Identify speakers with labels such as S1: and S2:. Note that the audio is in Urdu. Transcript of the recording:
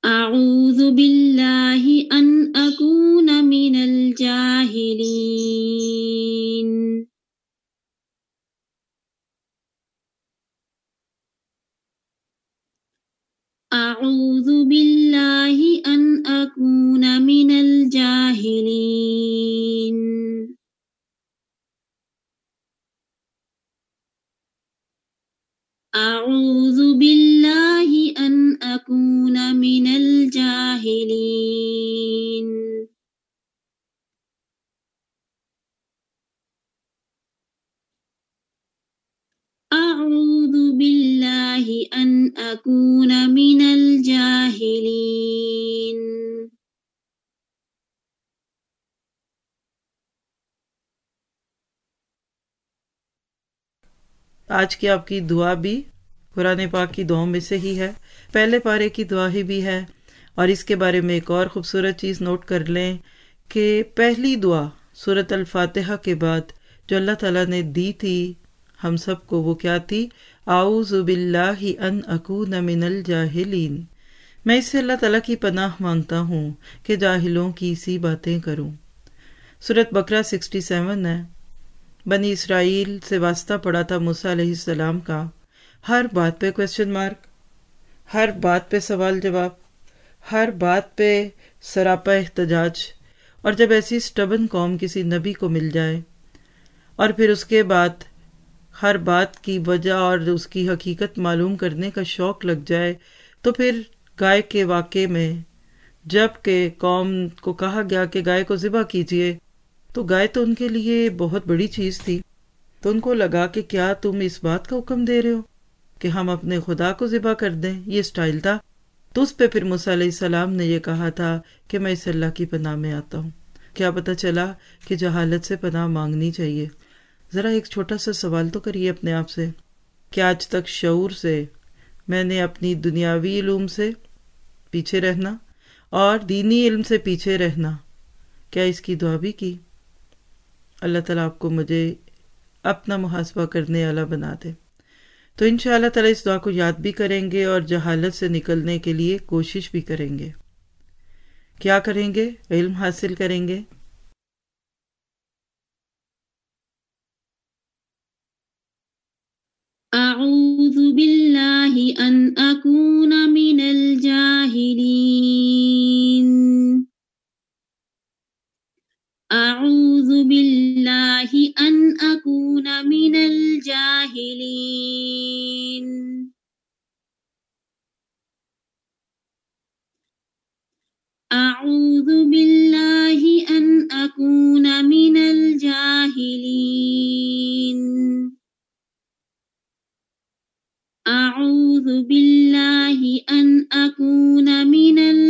S1: أعوذ بالله أن أكون من الجاهلين. أعوذ بالله أن أكون من الجاهلين. أعوذ بالله أن أكون من الجاهلين. أعوذ بالله أن أكون من الجاهلين.
S2: آج کی آپ کی دعا بھی قرآن پاک کی دعاؤں میں سے ہی ہے، پہلے پارے کی دعا ہی بھی ہے، اور اس کے بارے میں ایک اور خوبصورت چیز نوٹ کر لیں کہ پہلی دعا سورۃ الفاتحہ کے بعد جو اللہ تعالیٰ نے دی تھی ہم سب کو، وہ کیا تھی؟ اعوذ باللہ ان اکون من الجاہلین، میں اس سے اللہ تعالیٰ کی پناہ مانگتا ہوں کہ جاہلوں کی سی باتیں کروں۔ سورۃ بقرہ 67 ہے۔ بنی اسرائیل سے واسطہ پڑا تھا موسیٰ علیہ السلام کا، ہر بات پہ کوسچن مارک، ہر بات پہ سوال جواب، ہر بات پہ سراپا احتجاج، اور جب ایسی سٹبن قوم کسی نبی کو مل جائے اور پھر اس کے بعد ہر بات کی وجہ اور اس کی حقیقت معلوم کرنے کا شوق لگ جائے، تو پھر گائے کے واقعے میں جب کہ قوم کو کہا گیا کہ گائے کو ذبح کیجیے، تو گائے تو ان کے لیے بہت بڑی چیز تھی، تو ان کو لگا کہ کیا تم اس بات کا حکم دے رہے ہو کہ ہم اپنے خدا کو ذبح کر دیں؟ یہ سٹائل تھا۔ تو اس پہ پھر موسیٰ علیہ السلام نے یہ کہا تھا کہ میں اس اللہ کی پناہ میں آتا ہوں۔ کیا پتہ چلا کہ جہالت سے پناہ مانگنی چاہیے۔ ذرا ایک چھوٹا سا سوال تو کریے اپنے آپ سے کہ آج تک شعور سے میں نے اپنی دنیاوی علوم سے پیچھے رہنا اور دینی علم سے پیچھے رہنا، کیا اس کی دعا بھی کی؟ اللہ تعالیٰ آپ کو مجھے اپنا محاسبہ کرنے والا بنا دے۔ تو انشاءاللہ تعالیٰ اس دعا کو یاد بھی کریں گے اور جہالت سے نکلنے کے لیے کوشش بھی کریں گے۔ کیا کریں گے؟ علم حاصل کریں گے۔
S1: أعوذ بالله أن أكون من الجاهلين. أعوذ بالله أن أكون من الجاهلين. أعوذ بالله أن أكون من الجاهلين. أعوذ بالله أن أكون من